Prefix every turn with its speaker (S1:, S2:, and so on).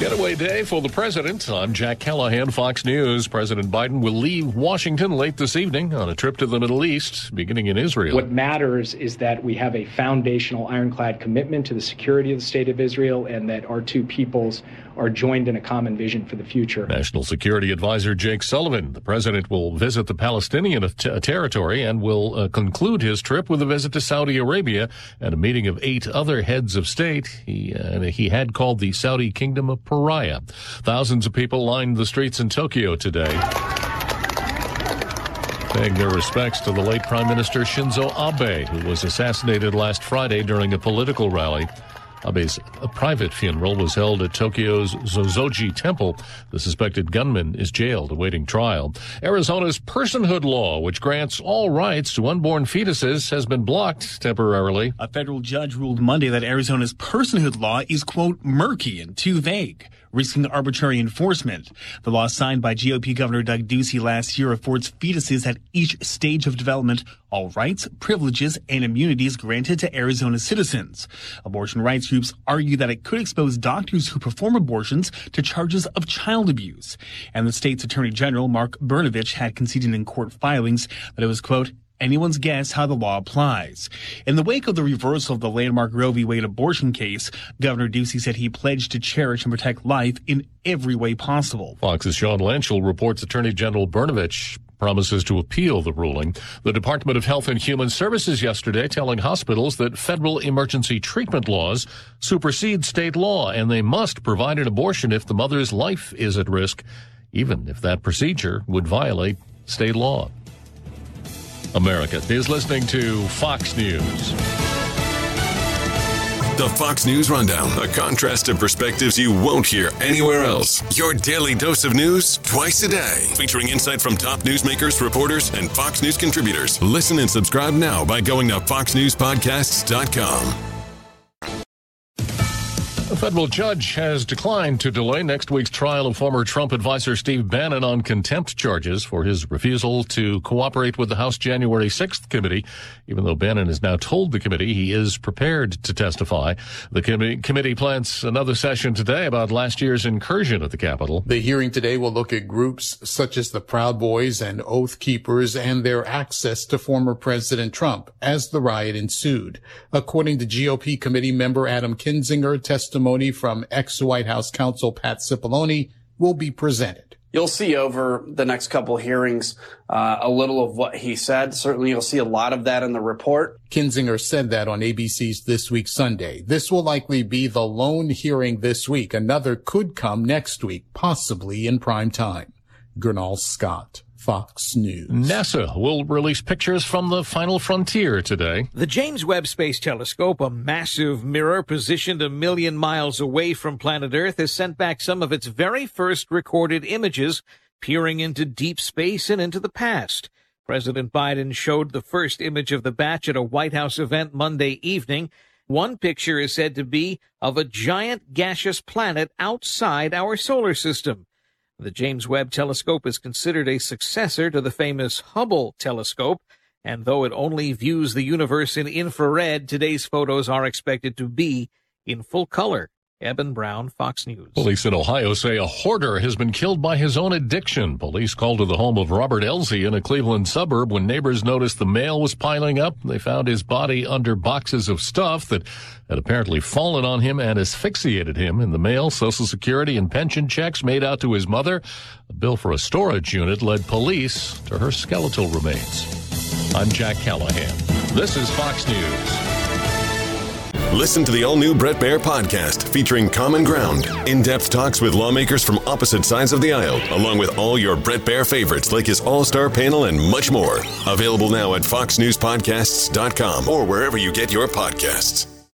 S1: Getaway day for the president. I'm Jack Callahan, Fox News. President Biden will leave Washington late this evening on a trip to the Middle East, beginning in Israel.
S2: What matters is that we have a foundational ironclad commitment to the security of the state of Israel and that our two peoples are joined in a common vision for the future.
S1: National Security Advisor Jake Sullivan. The president will visit the Palestinian territory and will conclude his trip with a visit to Saudi Arabia and a meeting of 8 other heads of state. He had called the Saudi kingdom a pariah. Thousands of people lined the streets in Tokyo today, paying their respects to the late Prime Minister Shinzo Abe, who was assassinated last Friday during a political rally. Abe's private funeral was held at Tokyo's Zozoji Temple. The suspected gunman is jailed awaiting trial. Arizona's personhood law, which grants all rights to unborn fetuses, has been blocked temporarily.
S3: A federal judge ruled Monday that Arizona's personhood law is, quote, murky and too vague, risking arbitrary enforcement. The law signed by GOP Governor Doug Ducey last year affords fetuses at each stage of development all rights, privileges, and immunities granted to Arizona citizens. Abortion rights groups argue that it could expose doctors who perform abortions to charges of child abuse. And the state's Attorney General, Mark Brnovich, had conceded in court filings that it was, quote, anyone's guess how the law applies. In the wake of the reversal of the landmark Roe v. Wade abortion case, Governor Ducey said he pledged to cherish and protect life in every way possible.
S1: Fox's Sean Lanchel reports Attorney General Brnovich promises to appeal the ruling. The Department of Health and Human Services yesterday telling hospitals that federal emergency treatment laws supersede state law, and they must provide an abortion if the mother's life is at risk, even if that procedure would violate state law. America is listening to Fox News.
S4: The Fox News Rundown, a contrast of perspectives you won't hear anywhere else. Your daily dose of news twice a day, featuring insight from top newsmakers, reporters, and Fox News contributors. Listen and subscribe now by going to foxnewspodcasts.com.
S1: A federal judge has declined to delay next week's trial of former Trump advisor Steve Bannon on contempt charges for his refusal to cooperate with the House January 6th committee. Even though Bannon has now told the committee he is prepared to testify, the committee plans another session today about last year's incursion at the Capitol.
S5: The hearing today will look at groups such as the Proud Boys and Oath Keepers and their access to former President Trump as the riot ensued. According to GOP committee member Adam Kinzinger, testimony from ex-White House counsel Pat Cipollone will be presented.
S6: You'll see over the next couple hearings a little of what he said. Certainly you'll see a lot of that in the report.
S5: Kinzinger said that on ABC's This Week Sunday. This will likely be the lone hearing this week. Another could come next week, possibly in prime time. Gernal Scott, Fox News.
S1: NASA will release pictures from the final frontier today.
S7: The James Webb Space Telescope, a massive mirror positioned 1 million miles away from planet Earth, has sent back some of its very first recorded images, peering into deep space and into the past. President Biden showed the first image of the batch at a White House event Monday evening. One picture is said to be of a giant gaseous planet outside our solar system. The James Webb Telescope is considered a successor to the famous Hubble telescope, and though it only views the universe in infrared, today's photos are expected to be in full color. Eben Brown, Fox News.
S1: Police in Ohio say a hoarder has been killed by his own addiction. Police called to the home of Robert Elsie in a Cleveland suburb when neighbors noticed the mail was piling up. They found his body under boxes of stuff that had apparently fallen on him and asphyxiated him. In the mail, Social Security and pension checks made out to his mother. A bill for a storage unit led police to her skeletal remains. I'm Jack Callahan. This is Fox News.
S4: Listen to the all-new Bret Baier podcast featuring Common Ground, in-depth talks with lawmakers from opposite sides of the aisle, along with all your Bret Baier favorites like his all-star panel and much more. Available now at foxnewspodcasts.com or wherever you get your podcasts.